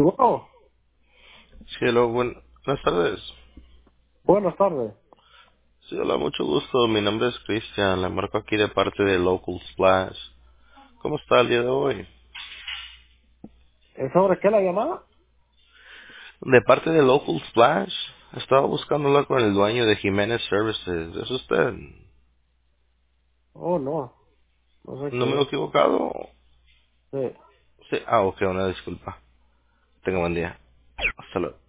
Bueno, Sí, hello, buenas tardes. buenas tardes. Sí, hola, mucho gusto. Mi nombre es Cristian. Le marco aquí de parte de Local Splash. ¿Cómo está el día de hoy? ¿Sobre qué la llamada? De parte de Local Splash, estaba buscando hablar con el dueño de Jiménez Services. ¿Es usted? Oh, no, no sé ¿No me quién he es. equivocado? Sí. Sí. Ok, una disculpa. Tenga buen día. Hasta luego.